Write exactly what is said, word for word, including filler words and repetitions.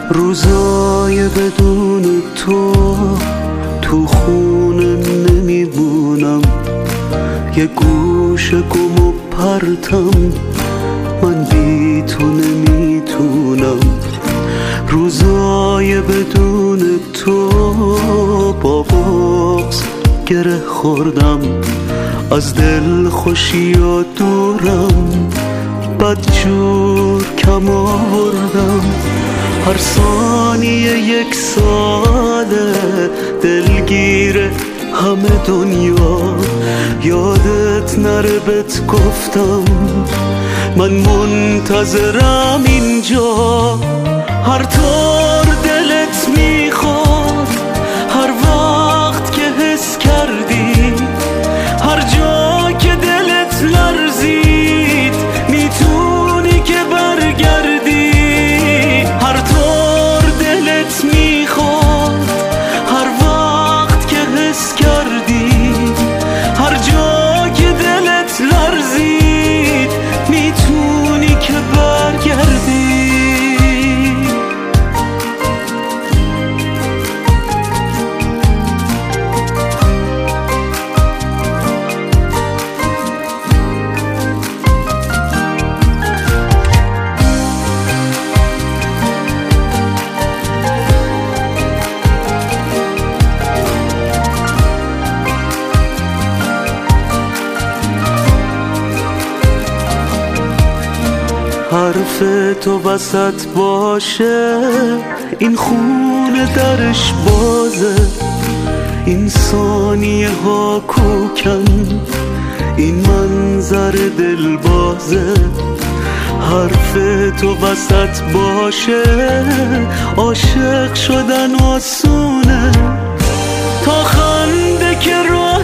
روزای بدون تو تو خونه نمیمونم، یه گوشه گم و پرتم، من بی تو نمیتونم. روزای بدون تو با بغض گره خوردم، از دل خوشی و دورم، بدجور کم آوردم. هر ثانیه یک ساله دلگیر همه دنیا، یادت نره بهت گفتم من منتظرم اینجا. هر طور دلت میخواد، هر وقت که حس کردی، هر جا که دلت لرزید، میتونی که برگردی. هر طور دلت میخواد، هر وقت که حس کردی، هر جا که دلت لرزید، میتونی که برگردی. حرف تو وسط باشه، این خونه درش بازه، این ثانیه ها کوکن، این منظر دل بازه. حرف تو وسط باشه، عاشق شدن آسونه، تا خنده که راه